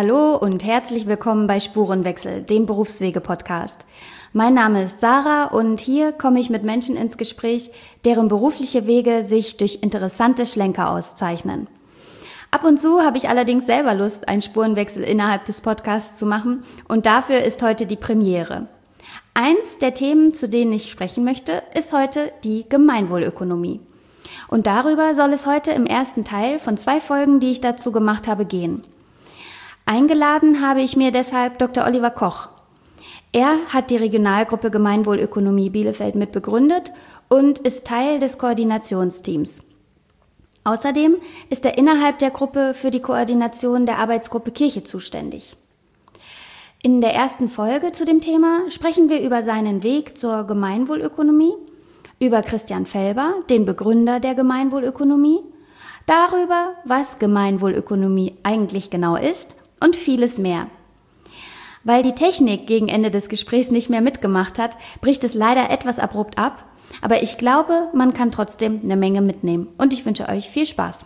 Hallo und herzlich willkommen bei Spurenwechsel, dem Berufswege-Podcast. Mein Name ist Sarah und hier komme ich mit Menschen ins Gespräch, deren berufliche Wege sich durch interessante Schlenker auszeichnen. Ab und zu habe ich allerdings selber Lust, einen Spurenwechsel innerhalb des Podcasts zu machen und dafür ist heute die Premiere. Eins der Themen, zu denen ich sprechen möchte, ist heute die Gemeinwohlökonomie. Und darüber soll es heute im ersten Teil von 2 Folgen, die ich dazu gemacht habe, gehen. Eingeladen habe ich mir deshalb Dr. Oliver Koch. Er hat die Regionalgruppe Gemeinwohlökonomie Bielefeld mitbegründet und ist Teil des Koordinationsteams. Außerdem ist er innerhalb der Gruppe für die Koordination der Arbeitsgruppe Kirche zuständig. In der ersten Folge zu dem Thema sprechen wir über seinen Weg zur Gemeinwohlökonomie, über Christian Felber, den Begründer der Gemeinwohlökonomie, darüber, was Gemeinwohlökonomie eigentlich genau ist und vieles mehr. Weil die Technik gegen Ende des Gesprächs nicht mehr mitgemacht hat, bricht es leider etwas abrupt ab, aber ich glaube, man kann trotzdem eine Menge mitnehmen und ich wünsche euch viel Spaß.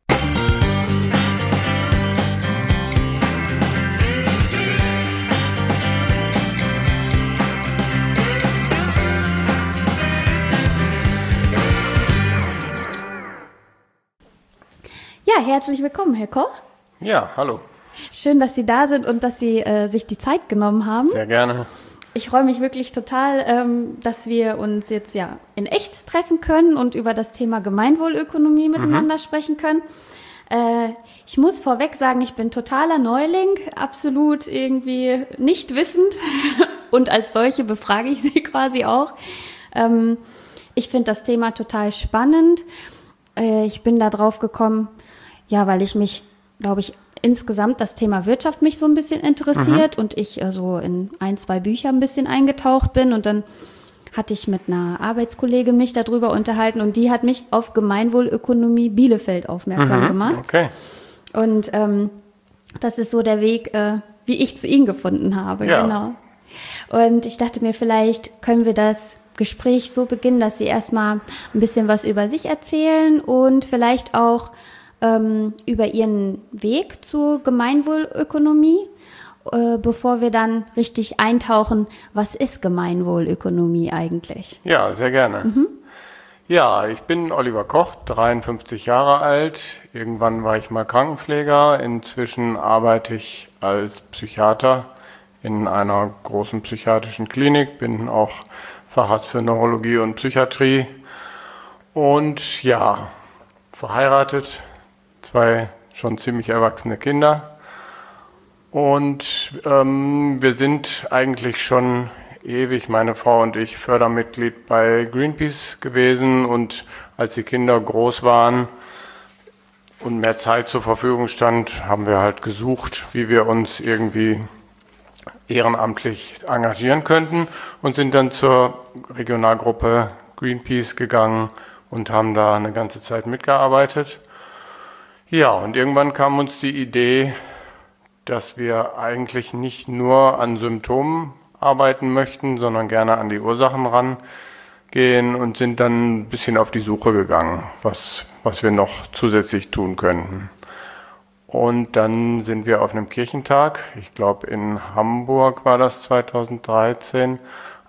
Ja, herzlich willkommen, Herr Koch. Ja, hallo. Schön, dass Sie da sind und dass Sie sich die Zeit genommen haben. Sehr gerne. Ich freue mich wirklich total, dass wir uns jetzt ja in echt treffen können und über das Thema Gemeinwohlökonomie miteinander sprechen können. Ich muss vorweg sagen, ich bin totaler Neuling, absolut irgendwie nicht wissend und als solche befrage ich Sie quasi auch. Ich finde das Thema total spannend. Ich bin da drauf gekommen, ja, weil ich mich, glaube ich, insgesamt das Thema Wirtschaft mich so ein bisschen interessiert und ich so in 1, 2 Bücher ein bisschen eingetaucht bin und dann hatte ich mit einer Arbeitskollegin mich darüber unterhalten und die hat mich auf Gemeinwohlökonomie Bielefeld aufmerksam gemacht. Okay. Und das ist so der Weg, wie ich zu Ihnen gefunden habe. Ja. Genau. Und ich dachte mir, vielleicht können wir das Gespräch so beginnen, dass Sie erstmal ein bisschen was über sich erzählen und vielleicht auch über Ihren Weg zur Gemeinwohlökonomie, bevor wir dann richtig eintauchen, was ist Gemeinwohlökonomie eigentlich? Ja, sehr gerne. Ja, ich bin Oliver Koch, 53 Jahre alt. Irgendwann war ich mal Krankenpfleger. Inzwischen arbeite ich als Psychiater in einer großen psychiatrischen Klinik, bin auch Facharzt für Neurologie und Psychiatrie und ja, verheiratet, 2 schon ziemlich erwachsene Kinder und wir sind eigentlich schon ewig, meine Frau und ich, Fördermitglied bei Greenpeace gewesen und als die Kinder groß waren und mehr Zeit zur Verfügung stand, haben wir halt gesucht, wie wir uns irgendwie ehrenamtlich engagieren könnten und sind dann zur Regionalgruppe Greenpeace gegangen und haben da eine ganze Zeit mitgearbeitet. Ja, und irgendwann kam uns die Idee, dass wir eigentlich nicht nur an Symptomen arbeiten möchten, sondern gerne an die Ursachen rangehen und sind dann ein bisschen auf die Suche gegangen, was wir noch zusätzlich tun könnten. Und dann sind wir auf einem Kirchentag, ich glaube in Hamburg war das 2013,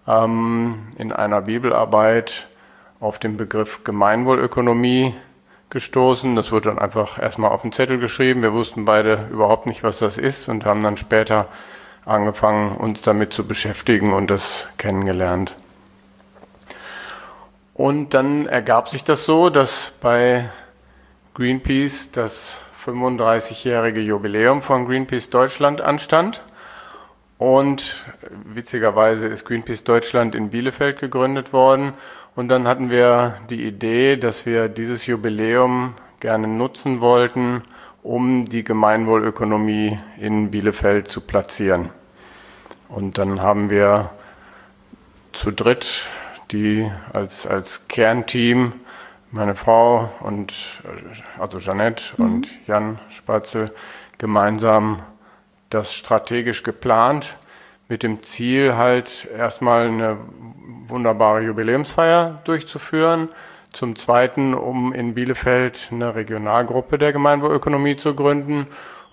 in einer Bibelarbeit auf den Begriff Gemeinwohlökonomie gestoßen. Das wurde dann einfach erstmal auf den Zettel geschrieben. Wir wussten beide überhaupt nicht, was das ist und haben dann später angefangen, uns damit zu beschäftigen und das kennengelernt. Und dann ergab sich das so, dass bei Greenpeace das 35-jährige Jubiläum von Greenpeace Deutschland anstand. Und witzigerweise ist Greenpeace Deutschland in Bielefeld gegründet worden. Und dann hatten wir die Idee, dass wir dieses Jubiläum gerne nutzen wollten, um die Gemeinwohlökonomie in Bielefeld zu platzieren. Und dann haben wir zu dritt, die als Kernteam, meine Frau und also Jeanette und Jan Spatzel, gemeinsam das strategisch geplant, mit dem Ziel halt erstmal eine wunderbare Jubiläumsfeier durchzuführen, zum Zweiten, um in Bielefeld eine Regionalgruppe der Gemeinwohlökonomie zu gründen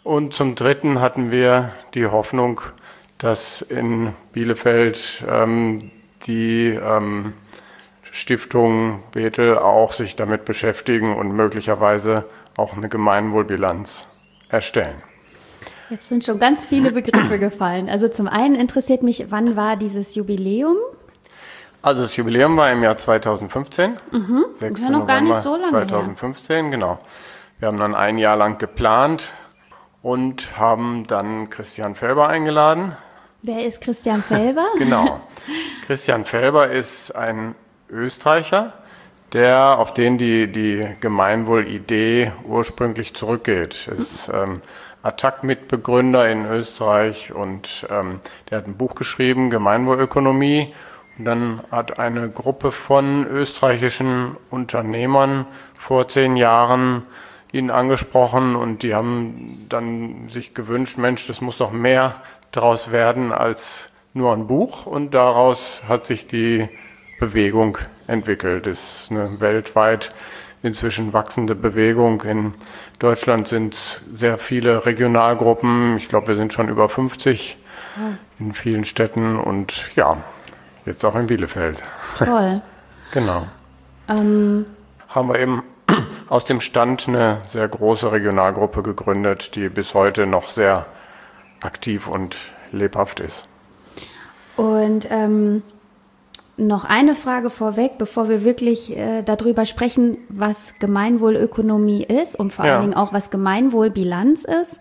Und zum Dritten hatten wir die Hoffnung, dass in Bielefeld die Stiftung Bethel auch sich damit beschäftigen und möglicherweise auch eine Gemeinwohlbilanz erstellen. Jetzt sind schon ganz viele Begriffe gefallen. Also zum einen interessiert mich, wann war dieses Jubiläum? Also das Jubiläum war im Jahr 2015, 6. Das ist ja noch gar nicht so lange 2015, her. Genau. Wir haben dann ein Jahr lang geplant und haben dann Christian Felber eingeladen. Wer ist Christian Felber? Genau. Christian Felber ist ein Österreicher, auf den die Gemeinwohl-Idee ursprünglich zurückgeht. Er ist ATTAC-Mitbegründer in Österreich und der hat ein Buch geschrieben, Gemeinwohlökonomie. Und dann hat eine Gruppe von österreichischen Unternehmern vor 10 Jahren ihn angesprochen und die haben dann sich gewünscht, Mensch, das muss doch mehr daraus werden als nur ein Buch. Und daraus hat sich die Bewegung entwickelt. Das ist eine weltweit inzwischen wachsende Bewegung. In Deutschland sind es sehr viele Regionalgruppen. Ich glaube, wir sind schon über 50 in vielen Städten und ja, jetzt auch in Bielefeld. Toll. Genau. Haben wir eben aus dem Stand eine sehr große Regionalgruppe gegründet, die bis heute noch sehr aktiv und lebhaft ist. Und noch eine Frage vorweg, bevor wir wirklich darüber sprechen, was Gemeinwohlökonomie ist und vor allen Dingen auch, was Gemeinwohlbilanz ist.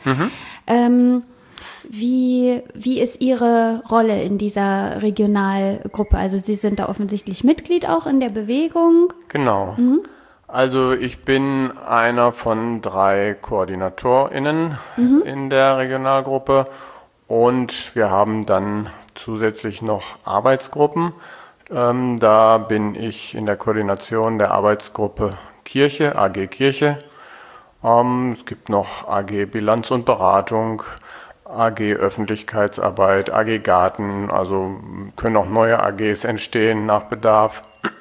Wie ist Ihre Rolle in dieser Regionalgruppe? Also Sie sind da offensichtlich Mitglied auch in der Bewegung. Genau. Also ich bin einer von 3 KoordinatorInnen in der Regionalgruppe und wir haben dann zusätzlich noch Arbeitsgruppen. Da bin ich in der Koordination der Arbeitsgruppe Kirche, AG Kirche. Es gibt noch AG Bilanz und Beratung, AG Öffentlichkeitsarbeit, AG Garten, also können auch neue AGs entstehen nach Bedarf.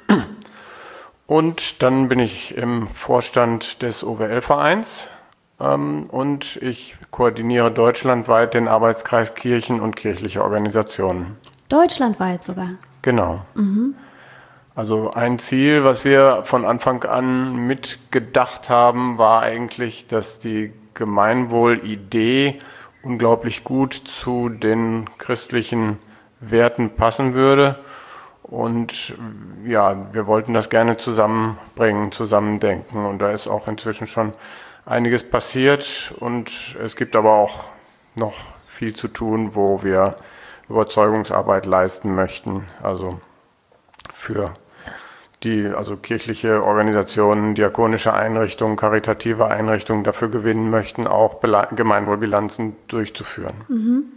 Und dann bin ich im Vorstand des OWL-Vereins und ich koordiniere deutschlandweit den Arbeitskreis Kirchen und kirchliche Organisationen. Deutschlandweit sogar? Genau. Also ein Ziel, was wir von Anfang an mitgedacht haben, war eigentlich, dass die Gemeinwohlidee unglaublich gut zu den christlichen Werten passen würde. Und ja, wir wollten das gerne zusammenbringen, zusammendenken. Und da ist auch inzwischen schon einiges passiert. Und es gibt aber auch noch viel zu tun, wo wir Überzeugungsarbeit leisten möchten. Also für also kirchliche Organisationen, diakonische Einrichtungen, karitative Einrichtungen dafür gewinnen möchten, auch Gemeinwohlbilanzen durchzuführen.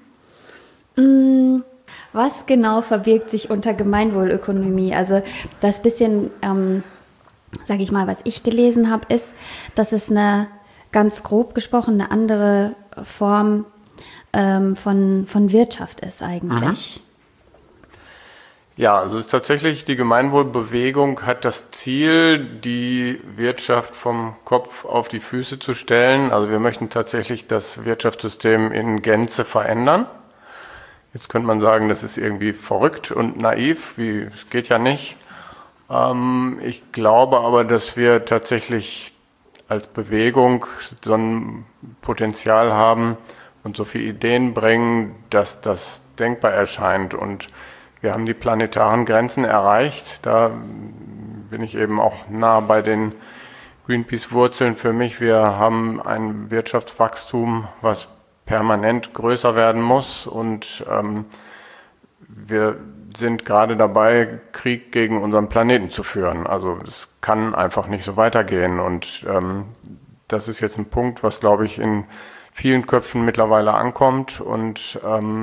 Was genau verbirgt sich unter Gemeinwohlökonomie? Also das bisschen, sage ich mal, was ich gelesen habe, ist, dass es eine, ganz grob gesprochen, eine andere Form von Wirtschaft ist eigentlich. Ja, also es ist tatsächlich, die Gemeinwohlbewegung hat das Ziel, die Wirtschaft vom Kopf auf die Füße zu stellen. Also wir möchten tatsächlich das Wirtschaftssystem in Gänze verändern. Jetzt könnte man sagen, das ist irgendwie verrückt und naiv, es geht ja nicht. Ich glaube aber, dass wir tatsächlich als Bewegung so ein Potenzial haben und so viele Ideen bringen, dass das denkbar erscheint. Und wir haben die planetaren Grenzen erreicht. Da bin ich eben auch nah bei den Greenpeace-Wurzeln für mich. Wir haben ein Wirtschaftswachstum, was permanent größer werden muss. Und wir sind gerade dabei, Krieg gegen unseren Planeten zu führen. Also es kann einfach nicht so weitergehen. Und das ist jetzt ein Punkt, was, glaube ich, in vielen Köpfen mittlerweile ankommt. Und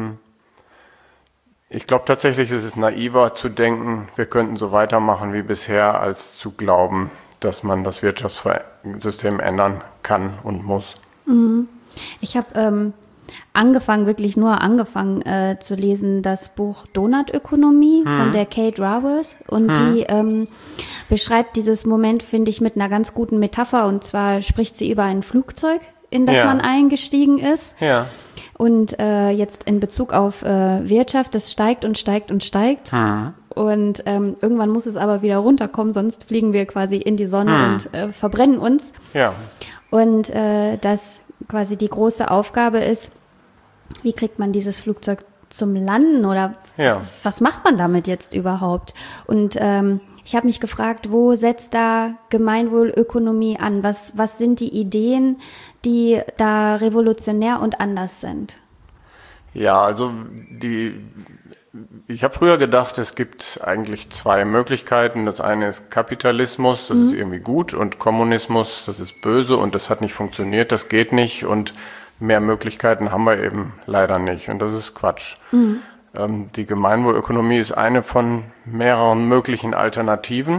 ich glaube tatsächlich, ist es naiver zu denken, wir könnten so weitermachen wie bisher, als zu glauben, dass man das Wirtschaftssystem ändern kann und muss. Ich habe wirklich nur angefangen zu lesen, das Buch Donutökonomie von der Kate Raworth. Und die beschreibt dieses Moment, finde ich, mit einer ganz guten Metapher. Und zwar spricht sie über ein Flugzeug, in das man eingestiegen ist. Ja. Und jetzt in Bezug auf Wirtschaft, das steigt und steigt und steigt. Und irgendwann muss es aber wieder runterkommen, sonst fliegen wir quasi in die Sonne und verbrennen uns. Ja. Und dass quasi die große Aufgabe ist, wie kriegt man dieses Flugzeug zum Landen oder was macht man damit jetzt überhaupt? Und ich habe mich gefragt, wo setzt da Gemeinwohlökonomie an? Was sind die Ideen, die da revolutionär und anders sind? Ja, also ich habe früher gedacht, es gibt eigentlich zwei Möglichkeiten. Das eine ist Kapitalismus, das ist irgendwie gut, und Kommunismus, das ist böse und das hat nicht funktioniert, das geht nicht, und mehr Möglichkeiten haben wir eben leider nicht, und das ist Quatsch. Die Gemeinwohlökonomie ist eine von mehreren möglichen Alternativen,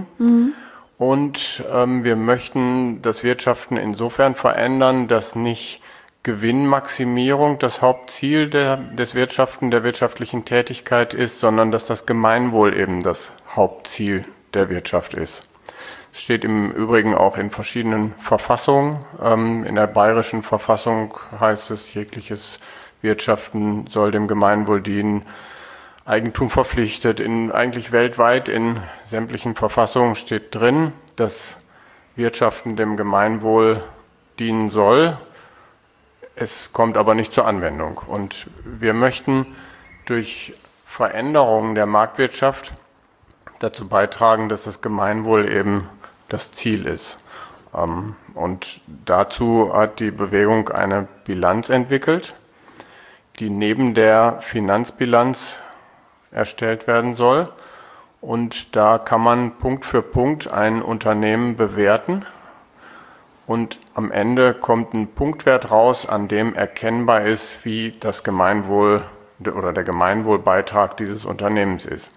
und wir möchten das Wirtschaften insofern verändern, dass nicht Gewinnmaximierung das Hauptziel des Wirtschaften, der wirtschaftlichen Tätigkeit ist, sondern dass das Gemeinwohl eben das Hauptziel der Wirtschaft ist. Es steht im Übrigen auch in verschiedenen Verfassungen. In der bayerischen Verfassung heißt es, jegliches Wirtschaften soll dem Gemeinwohl dienen. Eigentum verpflichtet. Eigentlich weltweit in sämtlichen Verfassungen steht drin, dass Wirtschaften dem Gemeinwohl dienen soll. Es kommt aber nicht zur Anwendung. Und wir möchten durch Veränderungen der Marktwirtschaft dazu beitragen, dass das Gemeinwohl eben das Ziel ist. Und dazu hat die Bewegung eine Bilanz entwickelt, die neben der Finanzbilanz erstellt werden soll. Und da kann man Punkt für Punkt ein Unternehmen bewerten. Und am Ende kommt ein Punktwert raus, an dem erkennbar ist, wie das Gemeinwohl oder der Gemeinwohlbeitrag dieses Unternehmens ist.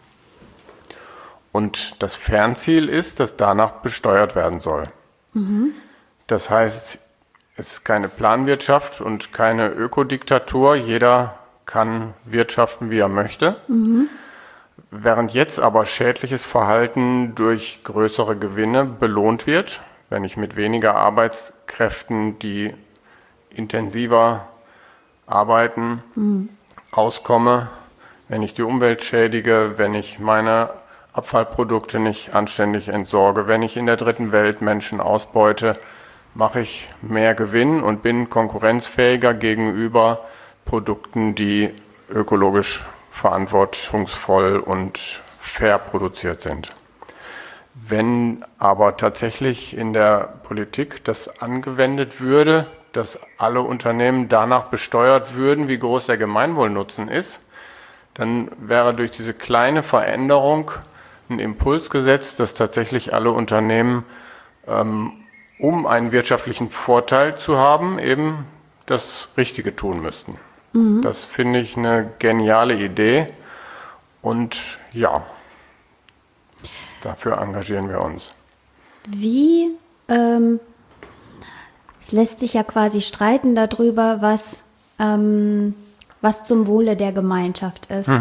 Und das Fernziel ist, dass danach besteuert werden soll. Das heißt, es ist keine Planwirtschaft und keine Ökodiktatur. Jeder kann wirtschaften, wie er möchte. Während jetzt aber schädliches Verhalten durch größere Gewinne belohnt wird, wenn ich mit weniger Arbeitskräften, die intensiver arbeiten, auskomme, wenn ich die Umwelt schädige, wenn ich meine Abfallprodukte nicht anständig entsorge, wenn ich in der dritten Welt Menschen ausbeute, mache ich mehr Gewinn und bin konkurrenzfähiger gegenüber Produkten, die ökologisch verantwortungsvoll und fair produziert sind. Wenn aber tatsächlich in der Politik das angewendet würde, dass alle Unternehmen danach besteuert würden, wie groß der Gemeinwohlnutzen ist, dann wäre durch diese kleine Veränderung ein Impuls gesetzt, dass tatsächlich alle Unternehmen, um einen wirtschaftlichen Vorteil zu haben, eben das Richtige tun müssten. Das finde ich eine geniale Idee und ja, dafür engagieren wir uns. Wie, es lässt sich ja quasi streiten darüber, was zum Wohle der Gemeinschaft ist.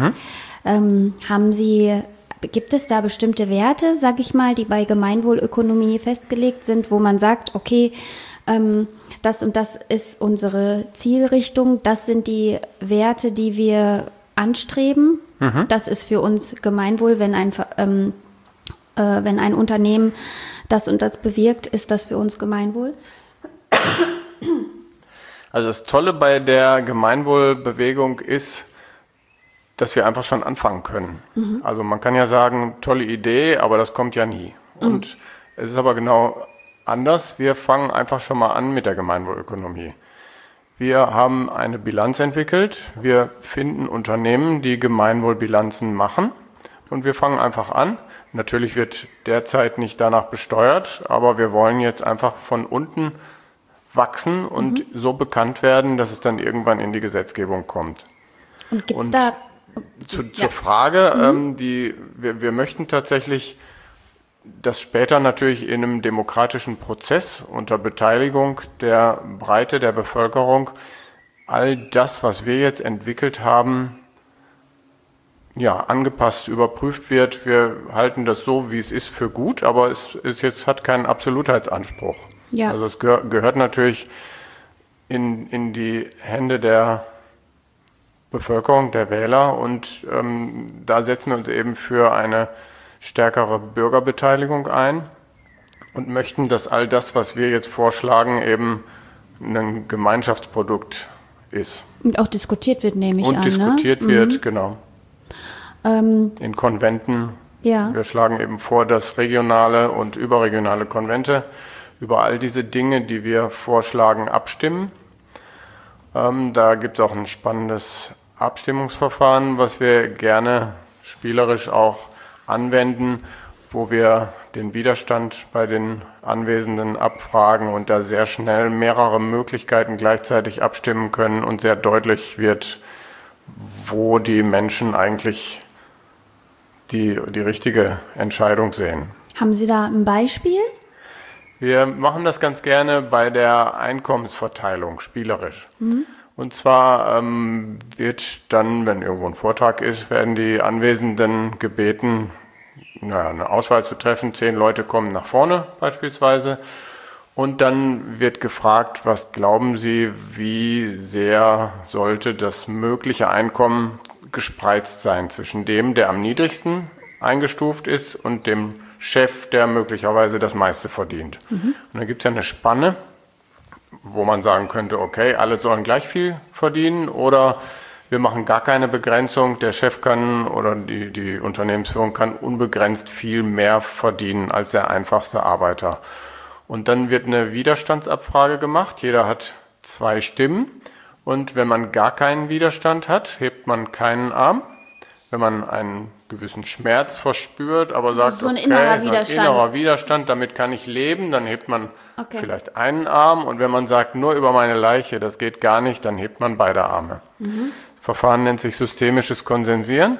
Gibt es da bestimmte Werte, sag ich mal, die bei Gemeinwohlökonomie festgelegt sind, wo man sagt, okay, das und das ist unsere Zielrichtung, das sind die Werte, die wir anstreben. Das ist für uns Gemeinwohl, wenn ein Unternehmen das und das bewirkt, ist das für uns Gemeinwohl? Also das Tolle bei der Gemeinwohlbewegung ist, dass wir einfach schon anfangen können. Also man kann ja sagen, tolle Idee, aber das kommt ja nie. Und es ist aber genau anders. Wir fangen einfach schon mal an mit der Gemeinwohlökonomie. Wir haben eine Bilanz entwickelt. Wir finden Unternehmen, die Gemeinwohlbilanzen machen. Und wir fangen einfach an. Natürlich wird derzeit nicht danach besteuert, aber wir wollen jetzt einfach von unten wachsen und so bekannt werden, dass es dann irgendwann in die Gesetzgebung kommt. Und gibt es da... Zur Frage, wir möchten tatsächlich, dass später natürlich in einem demokratischen Prozess unter Beteiligung der Breite der Bevölkerung all das, was wir jetzt entwickelt haben, ja, angepasst, überprüft wird. Wir halten das so, wie es ist, für gut, aber es hat keinen Absolutheitsanspruch. Ja. Also es gehört natürlich in die Hände der Bevölkerung, der Wähler. Und da setzen wir uns eben für eine stärkere Bürgerbeteiligung ein und möchten, dass all das, was wir jetzt vorschlagen, eben ein Gemeinschaftsprodukt ist. Und auch diskutiert wird, nehme ich an. Und diskutiert wird, genau. In Konventen. Ja. Wir schlagen eben vor, dass regionale und überregionale Konvente über all diese Dinge, die wir vorschlagen, abstimmen. Da gibt es auch ein spannendes Abstimmungsverfahren, was wir gerne spielerisch auch anwenden, wo wir den Widerstand bei den Anwesenden abfragen und da sehr schnell mehrere Möglichkeiten gleichzeitig abstimmen können und sehr deutlich wird, wo die Menschen eigentlich die richtige Entscheidung sehen. Haben Sie da ein Beispiel? Wir machen das ganz gerne bei der Einkommensverteilung, spielerisch. Und zwar wird dann, wenn irgendwo ein Vortrag ist, werden die Anwesenden gebeten, eine Auswahl zu treffen. 10 Leute kommen nach vorne beispielsweise. Und dann wird gefragt, was glauben Sie, wie sehr sollte das mögliche Einkommen gespreizt sein zwischen dem, der am niedrigsten eingestuft ist, und dem Chef, der möglicherweise das meiste verdient. Und dann gibt es ja eine Spanne, wo man sagen könnte, okay, alle sollen gleich viel verdienen, oder wir machen gar keine Begrenzung, der Chef kann oder die Unternehmensführung kann unbegrenzt viel mehr verdienen als der einfachste Arbeiter. Und dann wird eine Widerstandsabfrage gemacht, jeder hat 2 Stimmen, und wenn man gar keinen Widerstand hat, hebt man keinen Arm. Wenn man einen gewissen Schmerz verspürt, aber sagt, so ein okay, innerer so ein innerer Widerstand, damit kann ich leben, dann hebt man vielleicht einen Arm, und wenn man sagt, nur über meine Leiche, das geht gar nicht, dann hebt man beide Arme. Das Verfahren nennt sich systemisches Konsensieren.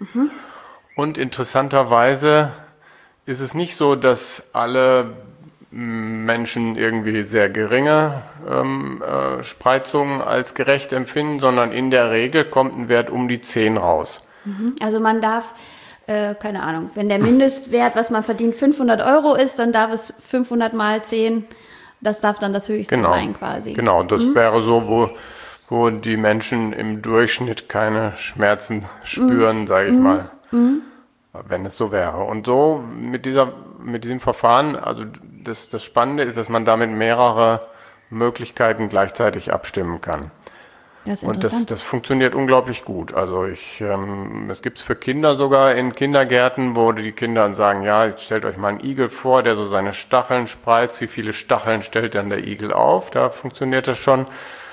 Und interessanterweise ist es nicht so, dass alle Menschen irgendwie sehr geringe Spreizungen als gerecht empfinden, sondern in der Regel kommt ein Wert um die 10 raus. Also man darf, keine Ahnung, wenn der Mindestwert, was man verdient, 500 € ist, dann darf es 500 mal 10, das darf dann das Höchste sein quasi. Genau, das wäre so, wo die Menschen im Durchschnitt keine Schmerzen spüren, sage ich mal, wenn es so wäre. Und so mit diesem Verfahren, also das Spannende ist, dass man damit mehrere Möglichkeiten gleichzeitig abstimmen kann. Das ist und interessant. das funktioniert unglaublich gut. Also es gibt es für Kinder sogar in Kindergärten, wo die Kinder dann sagen, ja, jetzt stellt euch mal einen Igel vor, der so seine Stacheln spreizt. Wie viele Stacheln stellt dann der Igel auf? Da funktioniert das schon.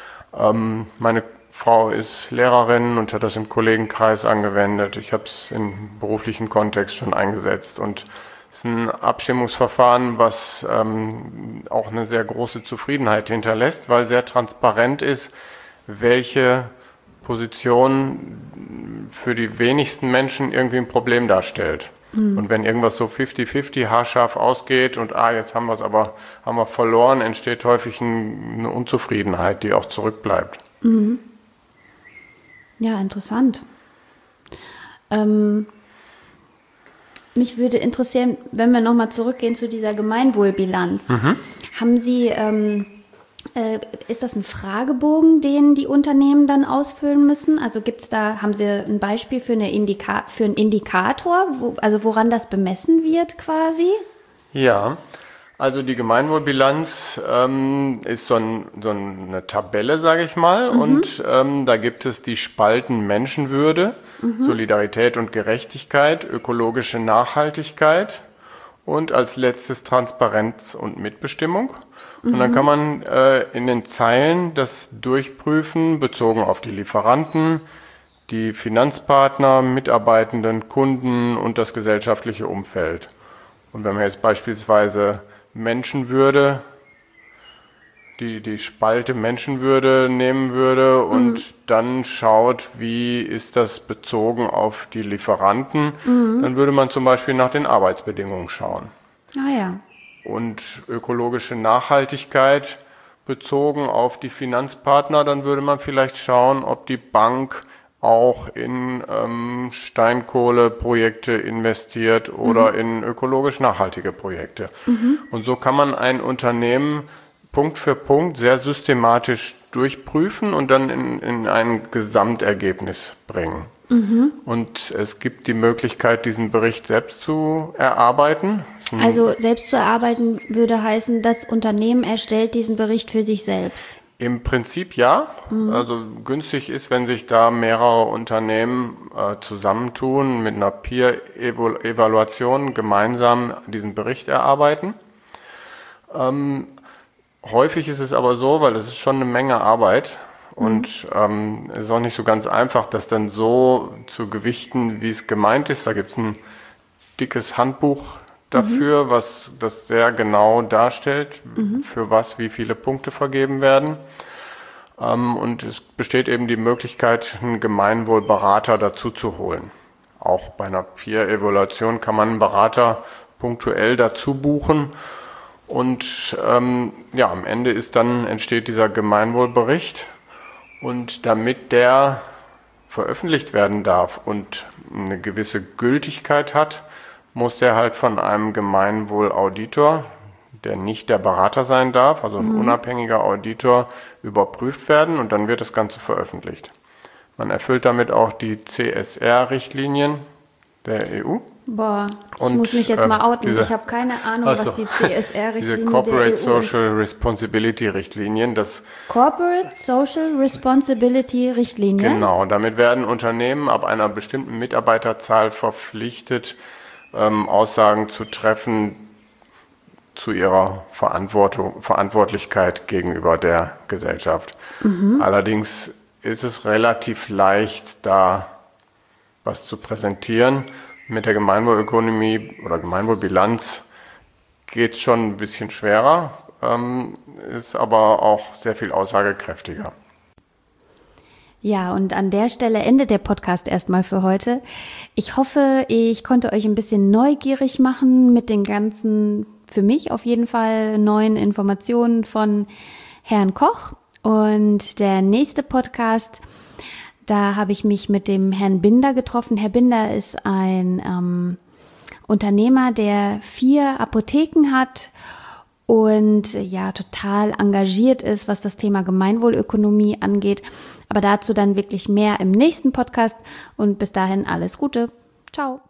Meine Frau ist Lehrerin und hat das im Kollegenkreis angewendet. Ich habe es im beruflichen Kontext schon eingesetzt. Und es ist ein Abstimmungsverfahren, was auch eine sehr große Zufriedenheit hinterlässt, weil sehr transparent ist, welche Position für die wenigsten Menschen irgendwie ein Problem darstellt. Und wenn irgendwas so 50-50 haarscharf ausgeht und jetzt haben wir verloren, entsteht häufig eine Unzufriedenheit, die auch zurückbleibt. Ja, interessant. Mich würde interessieren, wenn wir nochmal zurückgehen zu dieser Gemeinwohlbilanz. Haben Sie ist das ein Fragebogen, den die Unternehmen dann ausfüllen müssen? Also haben Sie ein Beispiel für einen Indikator, woran das bemessen wird quasi? Ja, also die Gemeinwohlbilanz ist so eine Tabelle, sage ich mal. Und da gibt es die Spalten Menschenwürde, Solidarität und Gerechtigkeit, ökologische Nachhaltigkeit und als letztes Transparenz und Mitbestimmung. Und dann kann man in den Zeilen das durchprüfen, bezogen auf die Lieferanten, die Finanzpartner, Mitarbeitenden, Kunden und das gesellschaftliche Umfeld. Und wenn man jetzt beispielsweise Menschenwürde, die Spalte Menschenwürde nehmen würde und dann schaut, wie ist das bezogen auf die Lieferanten, dann würde man zum Beispiel nach den Arbeitsbedingungen schauen. Ah ja. Und ökologische Nachhaltigkeit bezogen auf die Finanzpartner, dann würde man vielleicht schauen, ob die Bank auch in Steinkohleprojekte investiert oder in ökologisch nachhaltige Projekte. Und so kann man ein Unternehmen Punkt für Punkt sehr systematisch durchprüfen und dann in ein Gesamtergebnis bringen. Und es gibt die Möglichkeit, diesen Bericht selbst zu erarbeiten. Also selbst zu erarbeiten würde heißen, das Unternehmen erstellt diesen Bericht für sich selbst. Im Prinzip ja. Also günstig ist, wenn sich da mehrere Unternehmen zusammentun, mit einer Peer-Evaluation gemeinsam diesen Bericht erarbeiten. Häufig ist es aber so, weil es ist schon eine Menge Arbeit und es ist auch nicht so ganz einfach, das dann so zu gewichten, wie es gemeint ist. Da gibt es ein dickes Handbuch dafür, was das sehr genau darstellt, für was wie viele Punkte vergeben werden. Und es besteht eben die Möglichkeit, einen Gemeinwohlberater dazu zu holen. Auch bei einer Peer-Evaluation kann man einen Berater punktuell dazu buchen. Und am Ende entsteht dieser Gemeinwohlbericht. Und damit der veröffentlicht werden darf und eine gewisse Gültigkeit hat, muss der halt von einem Gemeinwohlauditor, der nicht der Berater sein darf, also ein unabhängiger Auditor, überprüft werden und dann wird das Ganze veröffentlicht. Man erfüllt damit auch die CSR-Richtlinien der EU. Boah, ich muss mich jetzt mal outen. Ich habe keine Ahnung, was die CSR-Richtlinien diese Corporate Social Responsibility Richtlinien. Corporate Social Responsibility Richtlinien? Genau, damit werden Unternehmen ab einer bestimmten Mitarbeiterzahl verpflichtet, Aussagen zu treffen zu ihrer Verantwortlichkeit gegenüber der Gesellschaft. Allerdings ist es relativ leicht, da was zu präsentieren. Mit der Gemeinwohlökonomie oder Gemeinwohlbilanz geht es schon ein bisschen schwerer, ist aber auch sehr viel aussagekräftiger. Ja, und an der Stelle endet der Podcast erstmal für heute. Ich hoffe, ich konnte euch ein bisschen neugierig machen mit den ganzen, für mich auf jeden Fall, neuen Informationen von Herrn Koch. Und der nächste Podcast, da habe ich mich mit dem Herrn Binder getroffen. Herr Binder ist ein Unternehmer, der 4 Apotheken hat und ja total engagiert ist, was das Thema Gemeinwohlökonomie angeht. Aber dazu dann wirklich mehr im nächsten Podcast und bis dahin alles Gute. Ciao.